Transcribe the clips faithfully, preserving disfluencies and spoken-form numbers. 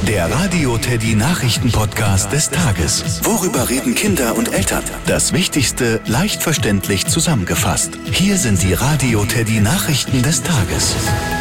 Der Radio Teddy Nachrichten-Podcast des Tages. Worüber reden Kinder und Eltern? Das Wichtigste leicht verständlich zusammengefasst. Hier sind die Radio Teddy Nachrichten des Tages.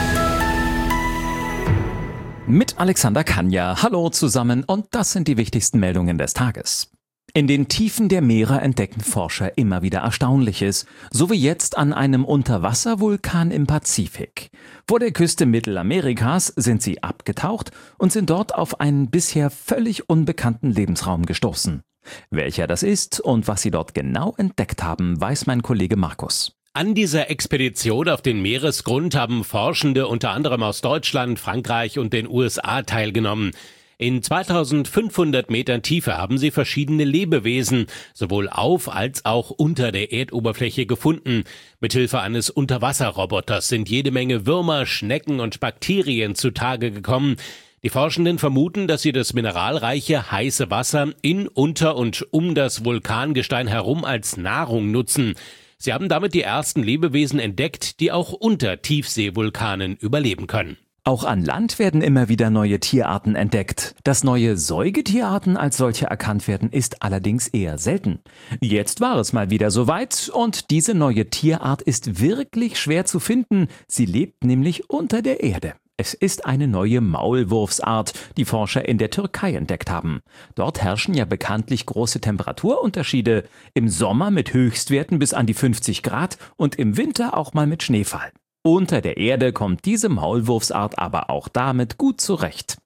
Mit Alexander Kanja. Hallo zusammen und das sind die wichtigsten Meldungen des Tages. In den Tiefen der Meere entdecken Forscher immer wieder Erstaunliches, so wie jetzt an einem Unterwasservulkan im Pazifik. Vor der Küste Mittelamerikas sind sie abgetaucht und sind dort auf einen bisher völlig unbekannten Lebensraum gestoßen. Welcher das ist und was sie dort genau entdeckt haben, weiß mein Kollege Markus. An dieser Expedition auf den Meeresgrund haben Forschende unter anderem aus Deutschland, Frankreich und den U S A teilgenommen. In zweitausendfünfhundert Metern Tiefe haben sie verschiedene Lebewesen, sowohl auf als auch unter der Erdoberfläche gefunden. Mithilfe eines Unterwasserroboters sind jede Menge Würmer, Schnecken und Bakterien zutage gekommen. Die Forschenden vermuten, dass sie das mineralreiche, heiße Wasser in, unter und um das Vulkangestein herum als Nahrung nutzen. Sie haben damit die ersten Lebewesen entdeckt, die auch unter Tiefseevulkanen überleben können. Auch an Land werden immer wieder neue Tierarten entdeckt. Dass neue Säugetierarten als solche erkannt werden, ist allerdings eher selten. Jetzt war es mal wieder soweit und diese neue Tierart ist wirklich schwer zu finden. Sie lebt nämlich unter der Erde. Es ist eine neue Maulwurfsart, die Forscher in der Türkei entdeckt haben. Dort herrschen ja bekanntlich große Temperaturunterschiede. Im Sommer mit Höchstwerten bis an die fünfzig Grad und im Winter auch mal mit Schneefall. Unter der Erde kommt diese Maulwurfsart aber auch damit gut zurecht.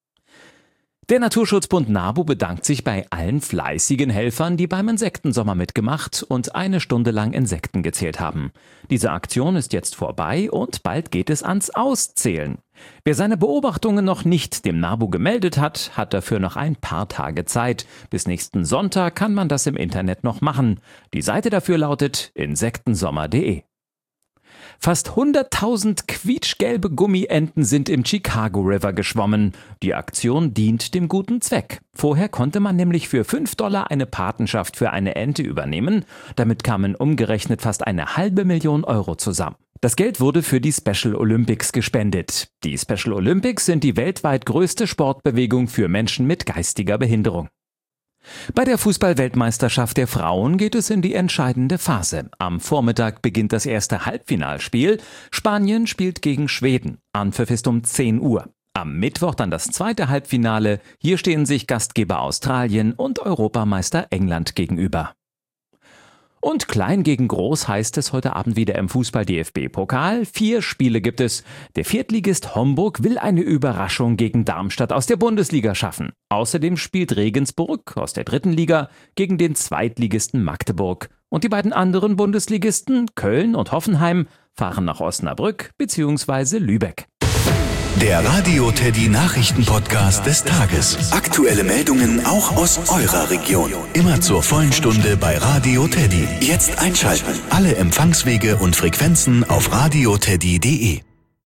Der Naturschutzbund NABU bedankt sich bei allen fleißigen Helfern, die beim Insektensommer mitgemacht und eine Stunde lang Insekten gezählt haben. Diese Aktion ist jetzt vorbei und bald geht es ans Auszählen. Wer seine Beobachtungen noch nicht dem NABU gemeldet hat, hat dafür noch ein paar Tage Zeit. Bis nächsten Sonntag kann man das im Internet noch machen. Die Seite dafür lautet insektensommer punkt de. Fast hunderttausend quietschgelbe Gummienten sind im Chicago River geschwommen. Die Aktion dient dem guten Zweck. Vorher konnte man nämlich für fünf Dollar eine Patenschaft für eine Ente übernehmen. Damit kamen umgerechnet fast eine halbe Million Euro zusammen. Das Geld wurde für die Special Olympics gespendet. Die Special Olympics sind die weltweit größte Sportbewegung für Menschen mit geistiger Behinderung. Bei der Fußball-Weltmeisterschaft der Frauen geht es in die entscheidende Phase. Am Vormittag beginnt das erste Halbfinalspiel. Spanien spielt gegen Schweden. Anpfiff ist um zehn Uhr. Am Mittwoch dann das zweite Halbfinale. Hier stehen sich Gastgeber Australien und Europameister England gegenüber. Und klein gegen groß heißt es heute Abend wieder im Fußball-D F B-Pokal. Vier Spiele gibt es. Der Viertligist Homburg will eine Überraschung gegen Darmstadt aus der Bundesliga schaffen. Außerdem spielt Regensburg aus der dritten Liga gegen den Zweitligisten Magdeburg. Und die beiden anderen Bundesligisten, Köln und Hoffenheim, fahren nach Osnabrück bzw. Lübeck. Der Radio Teddy Nachrichten-Podcast des Tages. Aktuelle Meldungen auch aus eurer Region. Immer zur vollen Stunde bei Radio Teddy. Jetzt einschalten. Alle Empfangswege und Frequenzen auf radio teddy punkt de.